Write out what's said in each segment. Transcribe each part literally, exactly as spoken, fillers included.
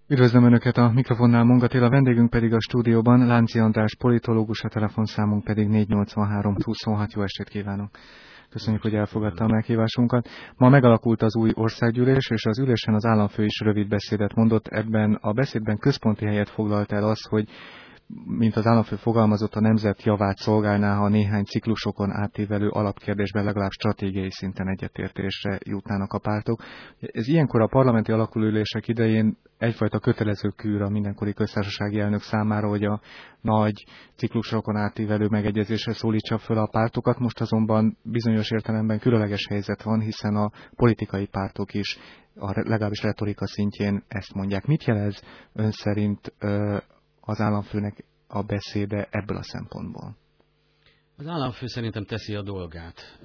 Üdvözlöm Önöket a mikrofonnál, Mongatél, a vendégünk pedig a stúdióban, Lánci András politológus, a telefonszámunk pedig négy nyolcvanhárom huszonhat. Jó estét kívánok! Köszönjük, hogy elfogadta a meghívásunkat. Ma megalakult az új országgyűlés, és az ülésen az államfő is rövid beszédet mondott. Ebben a beszédben központi helyet foglalt el az, hogy mint az államfő fogalmazott, a nemzet javát szolgálná, ha néhány ciklusokon átívelő alapkérdésben legalább stratégiai szinten egyetértésre jutnának a pártok. Ez ilyenkor a parlamenti alakulülések idején egyfajta kötelező kűr a mindenkori köztársasági elnök számára, hogy a nagy ciklusokon átívelő megegyezésre szólítsa föl a pártokat. Most azonban bizonyos értelemben különleges helyzet van, hiszen a politikai pártok is a legalábbis retorika szintjén ezt mondják. Mit jelez ön szerint az államfőnek a beszéde ebből a szempontból? Az államfő szerintem teszi a dolgát.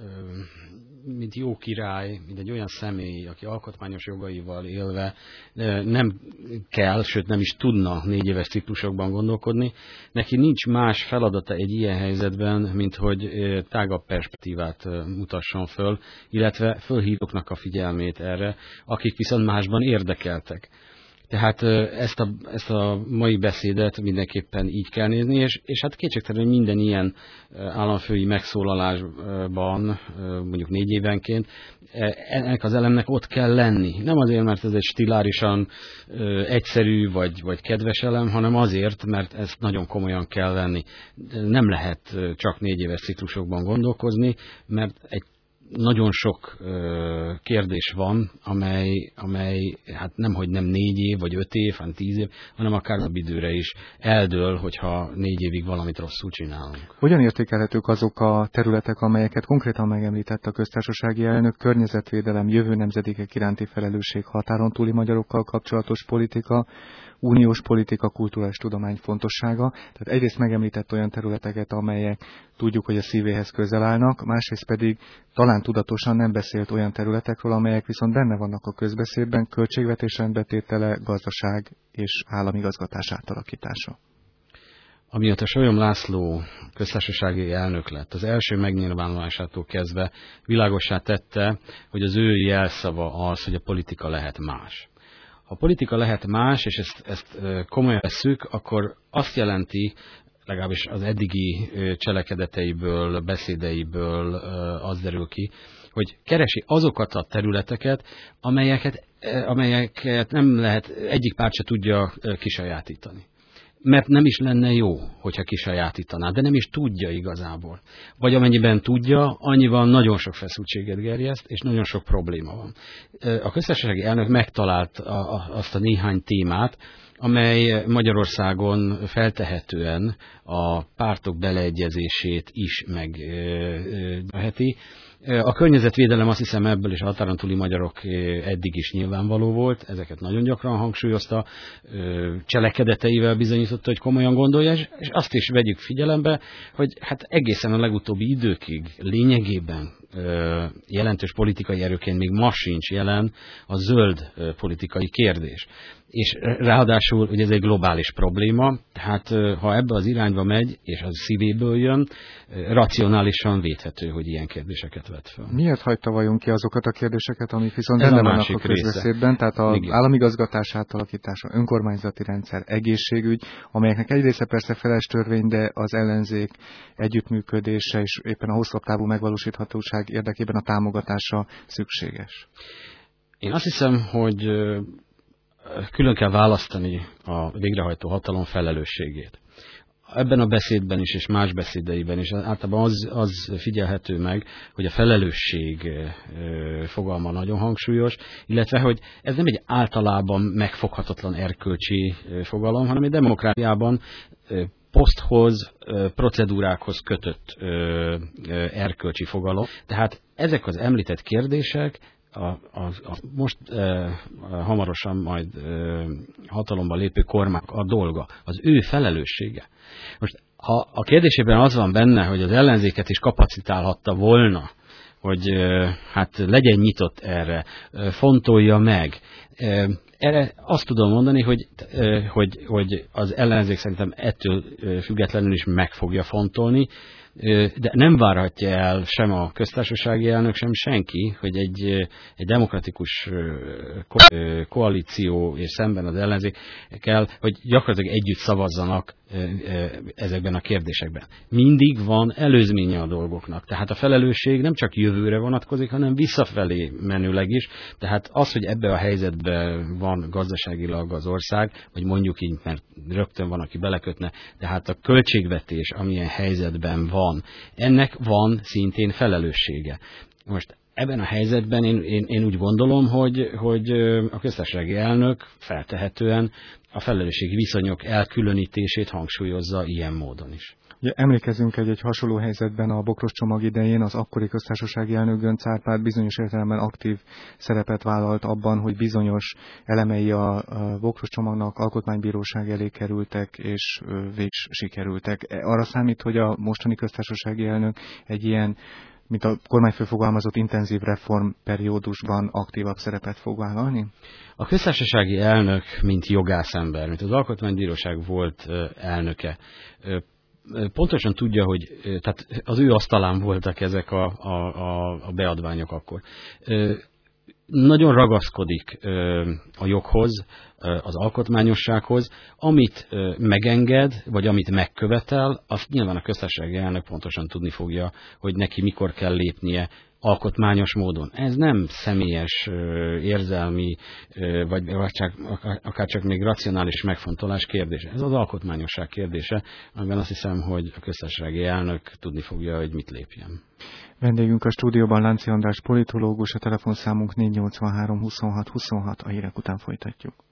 Mint jó király, mint egy olyan személy, aki alkotmányos jogaival élve nem kell, sőt nem is tudna négy éves ciklusokban gondolkodni. Neki nincs más feladata egy ilyen helyzetben, mint hogy tágabb perspektívát mutasson föl, illetve fölhívóknak a figyelmét erre, akik viszont másban érdekeltek. Tehát ezt a, ezt a mai beszédet mindenképpen így kell nézni, és, és hát kétségtelen, hogy minden ilyen államfői megszólalásban, mondjuk négy évenként, ennek az elemnek ott kell lenni. Nem azért, mert ez egy stilárisan egyszerű vagy, vagy kedves elem, hanem azért, mert ezt nagyon komolyan kell venni. Nem lehet csak négy éves ciklusokban gondolkozni, mert egy nagyon sok ö, kérdés van, amely, amely hát nemhogy nem négy év, vagy öt év, hanem tíz év, hanem akár a időre is eldől, hogyha négy évig valamit rosszul csinálunk. Hogyan értékelhetők azok a területek, amelyeket konkrétan megemlített a köztársasági elnök: környezetvédelem, jövő nemzedékek iránti felelősség, határon túli magyarokkal kapcsolatos politika, uniós politika, kulturális tudomány fontossága? Tehát egyrészt megemlített olyan területeket, amelyek tudjuk, hogy a szívéhez közel állnak, másrészt pedig talán tudatosan nem beszélt olyan területekről, amelyek viszont benne vannak a közbeszédben: költségvetés rendbetétele, gazdaság és államigazgatás átalakítása. Amióta Solyom László köztársasági elnök lett, az első megnyilvánulásától kezdve világossá tette, hogy az ő jelszava az, hogy a politika lehet más. Ha a politika lehet más, és ezt, ezt komolyan vesszük, akkor azt jelenti, legalábbis az eddigi cselekedeteiből, beszédeiből az derül ki, hogy keresi azokat a területeket, amelyeket, amelyeket nem lehet, egyik párt se tudja kisajátítani. Mert nem is lenne jó, hogyha kisajátítaná, de nem is tudja igazából. Vagy amennyiben tudja, annyiban nagyon sok feszültséget gerjeszt, és nagyon sok probléma van. A köztársasági elnök megtalált azt a néhány témát, amely Magyarországon feltehetően a pártok beleegyezését is megveheti. A környezetvédelem, azt hiszem, ebből és a határon túli magyarok eddig is nyilvánvaló volt, ezeket nagyon gyakran hangsúlyozta, cselekedeteivel bizonyította, hogy komolyan gondolja, és azt is vegyük figyelembe, hogy hát egészen a legutóbbi időkig lényegében jelentős politikai erőként még ma sincs jelen a zöld politikai kérdés. És ráadásul, hogy ez egy globális probléma, tehát ha ebbe az irányba megy, és az szívéből jön, racionálisan védhető, hogy ilyen kérdéseket vet fel. Miért hagyta vajon ki azokat a kérdéseket, amik viszont benne vannak a közbeszédben, tehát az államigazgatás átalakítása, önkormányzati rendszer, egészségügy, amelyeknek egy része persze feles törvény, de az ellenzék együttműködése és éppen a hosszabb távú megvalósíthatóság érdekében a támogatása szükséges? Én azt hiszem, hogy külön kell választani a végrehajtó hatalom felelősségét. Ebben a beszédben is, és más beszédeiben is általában az, az figyelhető meg, hogy a felelősség fogalma nagyon hangsúlyos, illetve, hogy ez nem egy általában megfoghatatlan erkölcsi fogalom, hanem egy demokráciában poszthoz, procedúrákhoz kötött erkölcsi fogalom. Tehát ezek az említett kérdések A, a, a most e, hamarosan majd e, hatalomba lépő kormány a dolga, az ő felelőssége. Most ha a kérdésében az van benne, hogy az ellenzéket is kapacitálhatta volna, hogy e, hát legyen nyitott erre, e, fontolja meg, e, erre azt tudom mondani, hogy, hogy, hogy az ellenzék szerintem ettől függetlenül is meg fogja fontolni, de nem várhatja el sem a köztársasági elnök, sem senki, hogy egy, egy demokratikus koalíció és szemben az ellenzékkel, hogy gyakorlatilag együtt szavazzanak ezekben a kérdésekben. Mindig van előzménye a dolgoknak, tehát a felelősség nem csak jövőre vonatkozik, hanem visszafelé menőleg is, tehát az, hogy ebbe a helyzetben van gazdaságilag az ország, vagy mondjuk így, mert rögtön van, aki belekötne, tehát a költségvetés, amilyen helyzetben van, ennek van szintén felelőssége. Most ebben a helyzetben én, én, én úgy gondolom, hogy, hogy a köztársasági elnök feltehetően a felelősségi viszonyok elkülönítését hangsúlyozza ilyen módon is. Ja, emlékezünk egy, egy hasonló helyzetben a Bokros csomag idején az akkori köztársasági elnök Göncz Árpád bizonyos értelemben aktív szerepet vállalt abban, hogy bizonyos elemei a Bokros csomagnak alkotmánybíróság elé kerültek, és végig sikerültek. Arra számít, hogy a mostani köztársasági elnök egy ilyen, mint a kormányfő fogalmazott, intenzív reformperiódusban aktívabb szerepet fog vállalni? A köztársasági elnök, mint jogászember, mint az alkotmánybíróság volt elnöke, pontosan tudja, hogy tehát az ő asztalán voltak ezek a, a, a beadványok akkor. Nagyon ragaszkodik a joghoz, az alkotmányossághoz, amit megenged, vagy amit megkövetel, azt nyilván a köztársasági elnök pontosan tudni fogja, hogy neki mikor kell lépnie alkotmányos módon. Ez nem személyes, érzelmi, vagy csak, akár csak még racionális megfontolás kérdése. Ez az alkotmányosság kérdése, amiben azt hiszem, hogy a köztársasági elnök tudni fogja, hogy mit lépjen. Vendégünk a stúdióban Lánci András politológus, a telefonszámunk négy nyolc három huszonhat huszonhat, a hírek után folytatjuk.